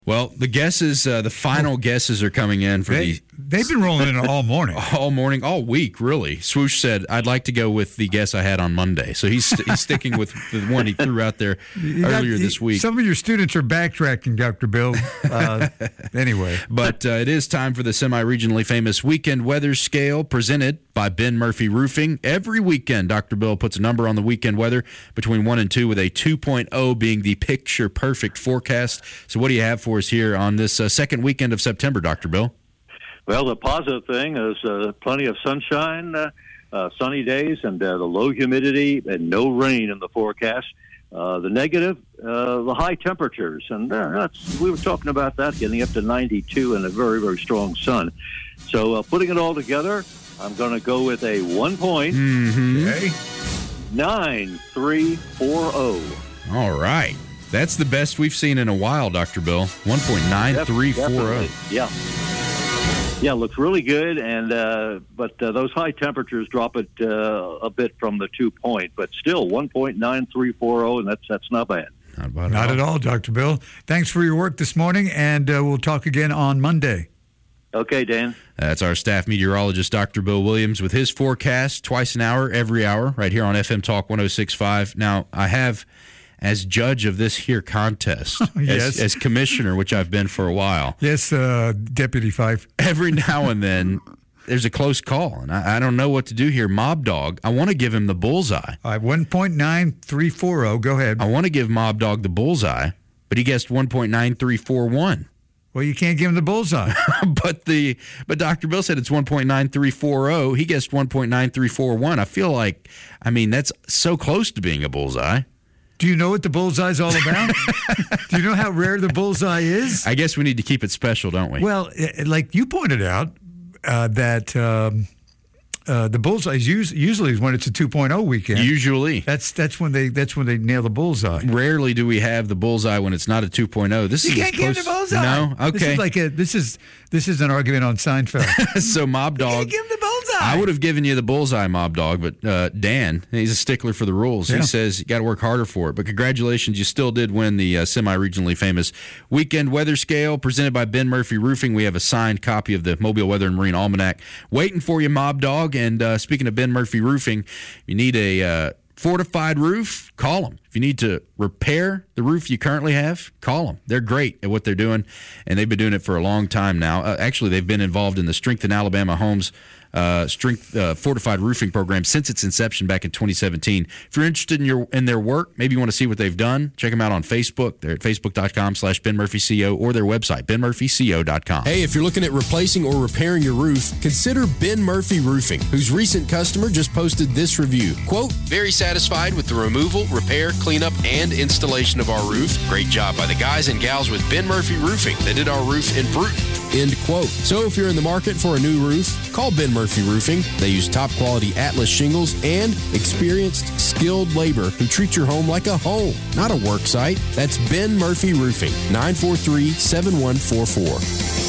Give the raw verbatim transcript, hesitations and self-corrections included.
Well, the guesses, uh, the final guesses are coming in for they, the. They've been rolling in all morning. All morning, all week, really. Swoosh said, I'd like to go with the guess I had on Monday. So he's, he's sticking with the one he threw out there you earlier got, this week. Some of your students are backtracking, Doctor Bill. Uh, anyway. But uh, it is time for the semi-regionally famous Weekend Weather Scale presented by Ben Murphy Roofing. Every weekend, Doctor Bill puts a number on the weekend weather between one and two, with a two point oh being the picture-perfect forecast. So what do you have for us here on this uh, second weekend of September, Doctor Bill? Well, the positive thing is uh, plenty of sunshine, uh, uh, sunny days, and uh, the low humidity and no rain in the forecast. Uh, the negative, uh, the high temperatures, and uh, that's, we were talking about that, getting up to ninety-two and a very, very strong sun. So uh, putting it all together, I'm going to go with a one point mm-hmm. okay. nine three four oh. All right. That's the best we've seen in a while, Doctor Bill. one point nine three four oh. Yeah. Yeah, looks really good, and uh, but uh, those high temperatures drop it uh, a bit from the two point, but still one point nine three four oh, and that's that's not bad. Not, not at all, Doctor Bill. Thanks for your work this morning, and uh, we'll talk again on Monday. Okay, Dan. That's our staff meteorologist, Doctor Bill Williams, with his forecast twice an hour, every hour, right here on F M Talk one oh six point five. Now, I have, as judge of this here contest, yes. as, as commissioner, which I've been for a while. Yes, uh, Deputy Fife. Every now and then, there's a close call, and I, I don't know what to do here. Mob Dog, I want to give him the bullseye. All right, one point nine three four oh, go ahead. I want to give Mob Dog the bullseye, but he guessed one point nine three four one. Well, you can't give him the bullseye. but the but Doctor Bill said it's one point nine three four oh. He guessed one point nine three four one. I feel like, I mean, that's so close to being a bullseye. Do you know what the bullseye's all about? Do you know how rare the bullseye is? I guess we need to keep it special, don't we? Well, it, like you pointed out, uh, that um, uh, the bullseye is us- usually is when it's a two point oh weekend. Usually. That's that's when they that's when they nail the bullseye. Rarely do we have the bullseye when it's not a two point oh. This you is can't close. give the bullseye. No, okay. This is like a this is this is an argument on Seinfeld. So Mob Dog. You can't give him the bullseye. I would have given you the bullseye, Mob Dog, but uh, Dan, he's a stickler for the rules. Yeah. He says you got to work harder for it. But congratulations, you still did win the uh, semi-regionally famous Weekend Weather Scale presented by Ben Murphy Roofing. We have a signed copy of the Mobile Weather and Marine Almanac waiting for you, Mob Dog. And uh, speaking of Ben Murphy Roofing, you need a uh, fortified roof, call them. If you need to repair the roof you currently have, call them. They're great at what they're doing, and they've been doing it for a long time now. Uh, actually, they've been involved in the Strengthen Alabama Homes uh, Strength uh, Fortified Roofing Program since its inception back in twenty seventeen. If you're interested in your in their work, maybe you want to see what they've done, check them out on Facebook. They're at facebook.com slash Ben Murphy Co. or their website, ben murphy co dot com. Hey, if you're looking at replacing or repairing your roof, consider Ben Murphy Roofing, whose recent customer just posted this review. Quote, very satisfied with the removal, repair, cleanup, and installation of our roof. Great job by the guys and gals with Ben Murphy Roofing that did our roof in Bruton. End quote. So if you're in the market for a new roof, call Ben Murphy Roofing. They use top quality Atlas shingles and experienced, skilled labor who treat your home like a home, not a work site. That's Ben Murphy Roofing, nine four three, seven one four four.